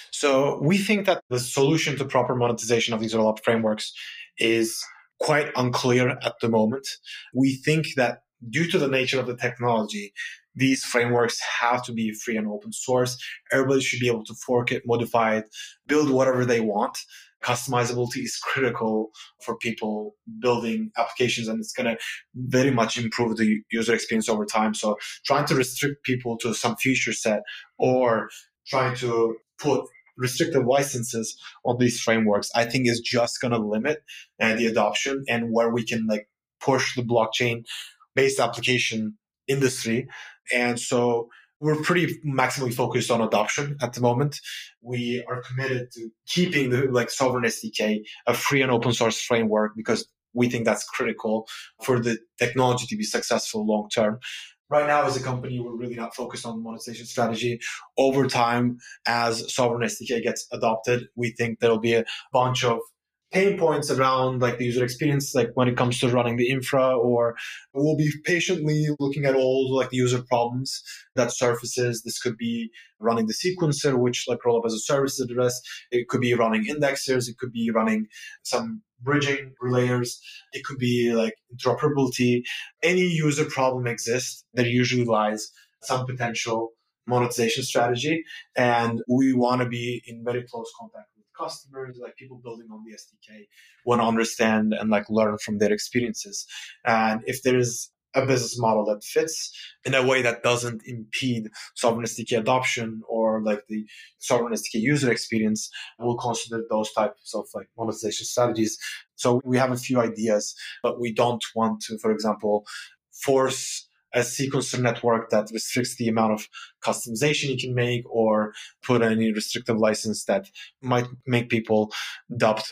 So we think that the solution to proper monetization of these rollup frameworks is quite unclear at the moment. We think that due to the nature of the technology, these frameworks have to be free and open source. Everybody should be able to fork it, modify it, build whatever they want. Customizability is critical for people building applications, and it's going to very much improve the user experience over time. So trying to restrict people to some feature set or trying to put restrictive licenses on these frameworks, I think is just going to limit the adoption and where we can like push the blockchain based application industry. And so we're pretty maximally focused on adoption at the moment. We are committed to keeping the like Sovereign SDK a free and open source framework because we think that's critical for the technology to be successful long term. Right now, as a company, we're really not focused on the monetization strategy. Over time, as Sovereign SDK gets adopted, we think there'll be a bunch of pain points around like the user experience, like when it comes to running the infra, or we'll be patiently looking at all like the user problems that surfaces. This could be running the sequencer, which like Rollup as a service address. It could be running indexers. It could be running some bridging layers. It could be like interoperability. Any user problem exists, there usually lies some potential monetization strategy. And we want to be in very close contact with customers, like people building on the SDK want to understand and like learn from their experiences. And if there is a business model that fits in a way that doesn't impede Sovereign SDK adoption or like the Sovereign SDK user experience, we'll consider those types of like monetization strategies. So we have a few ideas, but we don't want to, for example, force a sequencer network that restricts the amount of customization you can make or put any restrictive license that might make people adopt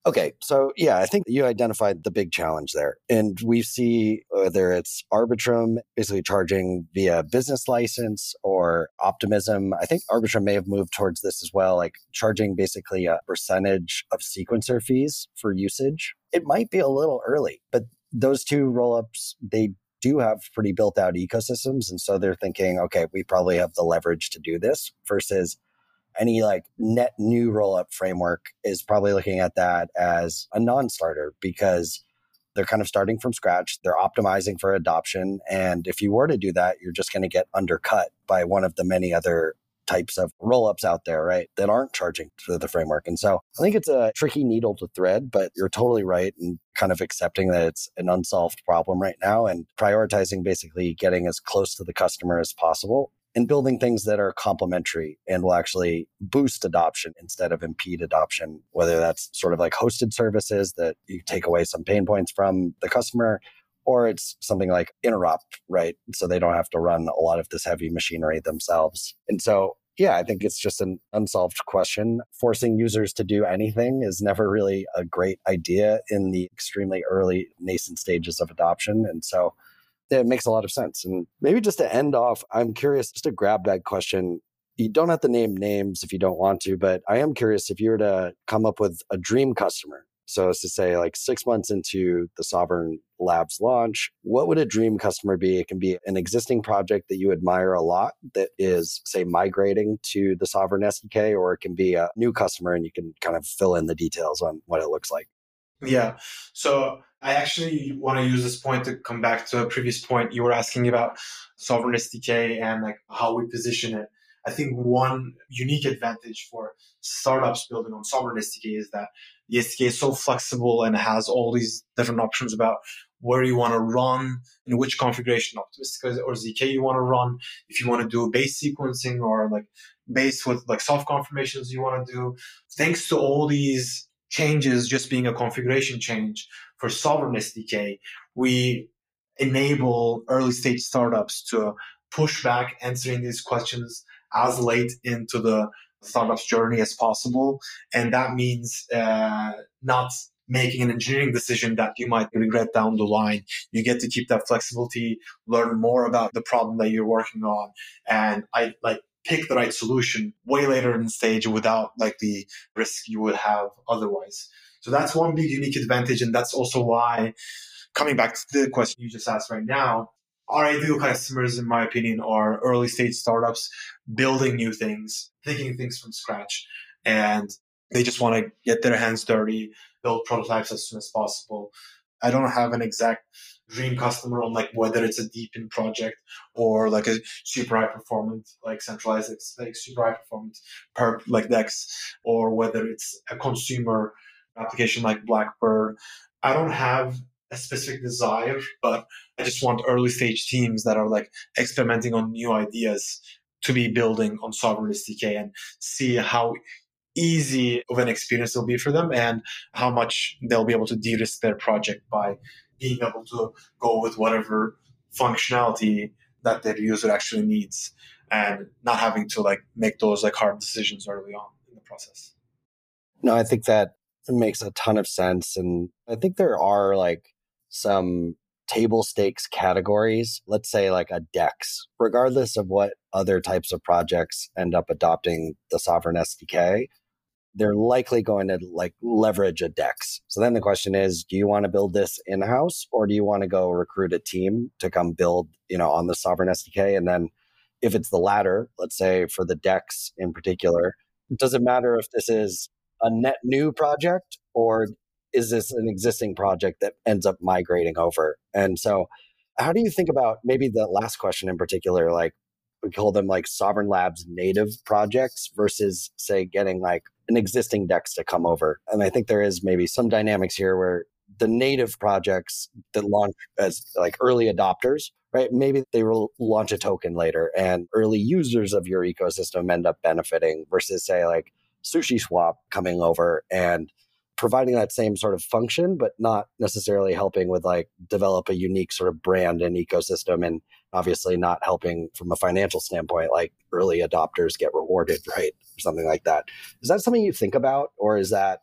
Okay. So yeah, I think you identified the big challenge there. And we see whether it's Arbitrum basically charging via business license or Optimism. I think Arbitrum may have moved towards this as well, like charging basically a percentage of sequencer fees for usage. It might be a little early, but those two rollups, they do have pretty built out ecosystems. And so they're thinking, okay, we probably have the leverage to do this versus any like net new rollup framework is probably looking at that as a non-starter because they're kind of starting from scratch. They're optimizing for adoption. And if you were to do that, you're just going to get undercut by one of the many other types of rollups out there, right, that aren't charging for the framework. And so I think it's a tricky needle to thread, but you're totally right in kind of accepting that it's an unsolved problem right now and prioritizing basically getting as close to the customer as possible and building things that are complementary and will actually boost adoption instead of impede adoption, whether that's sort of like hosted services that you take away some pain points from the customer, or it's something like interop, right? So they don't have to run a lot of this heavy machinery themselves. And so, yeah, I think it's just an unsolved question. Forcing users to do anything is never really a great idea in the extremely early nascent stages of adoption. And so it makes a lot of sense. And maybe just to end off, I'm curious just to grab that question. You don't have to name names if you don't want to, but I am curious if you were to come up with a dream customer. So as to say, like 6 months into the Sovereign Labs launch, what would a dream customer be? It can be an existing project that you admire a lot that is, say, migrating to the Sovereign SDK, or it can be a new customer and you can kind of fill in the details on what it looks like. Yeah. So I actually want to use this point to come back to a previous point. You were asking about Sovereign SDK and like how we position it. I think one unique advantage for startups building on Sovereign SDK is that the SDK is so flexible and has all these different options about where you want to run, in which configuration, Optimistic or ZK you want to run, if you want to do base sequencing or like base with like soft confirmations you want to do. Thanks to all these changes just being a configuration change for Sovereign SDK, we enable early stage startups to push back answering these questions as late into the startup's journey as possible. And that means not making an engineering decision that you might regret down the line. You get to keep that flexibility, learn more about the problem that you're working on, and pick the right solution way later in the stage without like the risk you would have otherwise. So that's one big unique advantage. And that's also why, coming back to the question you just asked right now, our ideal customers, in my opinion, are early stage startups building new things, thinking things from scratch, and they just want to get their hands dirty, build prototypes as soon as possible. I don't have an exact dream customer on like whether it's a deep in project or like a super high performance, like centralized, like super high performance per like Dex, or whether it's a consumer application like Blackbird. I don't have a specific desire, but I just want early stage teams that are like experimenting on new ideas to be building on Sovereign SDK and see how easy of an experience it'll be for them and how much they'll be able to de-risk their project by being able to go with whatever functionality that their user actually needs and not having to like make those like hard decisions early on in the process. No, I think that makes a ton of sense. And I think there are like some table stakes categories, let's say like a DEX, regardless of what other types of projects end up adopting the Sovereign SDK, they're likely going to like leverage a DEX. So then the question is, do you want to build this in-house or do you want to go recruit a team to come build, on the Sovereign SDK? And then if it's the latter, let's say for the DEX in particular, does it matter if this is a net new project or is this an existing project that ends up migrating over? And so how do you think about maybe the last question in particular, like we call them like Sovereign Labs native projects versus say getting like an existing DEX to come over? And I think there is maybe some dynamics here where the native projects that launch as like early adopters, right? Maybe they will launch a token later and early users of your ecosystem end up benefiting versus say like SushiSwap coming over and providing that same sort of function, but not necessarily helping with like develop a unique sort of brand and ecosystem, and obviously not helping from a financial standpoint, like early adopters get rewarded, right? Or something like that. Is that something you think about, or is that just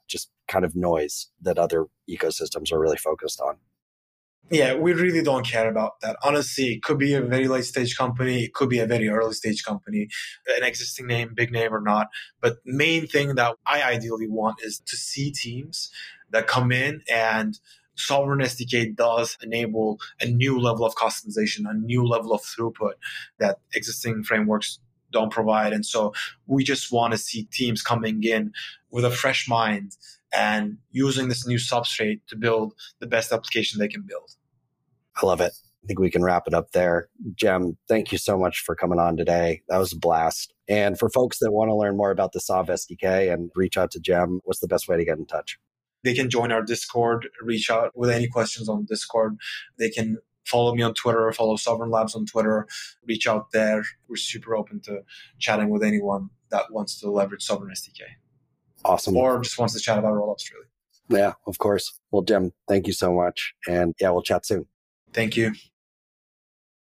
kind of noise that other ecosystems are really focused on. Yeah, we really don't care about that. Honestly, it could be a very late stage company. It could be a very early stage company, an existing name, big name or not. But main thing that I ideally want is to see teams that come in, and Sovereign SDK does enable a new level of customization, a new level of throughput that existing frameworks don't provide. And so we just want to see teams coming in with a fresh mind and using this new substrate to build the best application they can build. I love it. I think we can wrap it up there. Jem, thank you so much for coming on today. That was a blast. And for folks that want to learn more about the Sov SDK and reach out to Jem, what's the best way to get in touch? They can join our Discord, reach out with any questions on Discord. They can follow me on Twitter, follow Sovereign Labs on Twitter, reach out there. We're super open to chatting with anyone that wants to leverage Sovereign SDK. Awesome. Or just wants to chat about rollups, really. Yeah, of course. Well, Jem, thank you so much. And yeah, we'll chat soon. Thank you.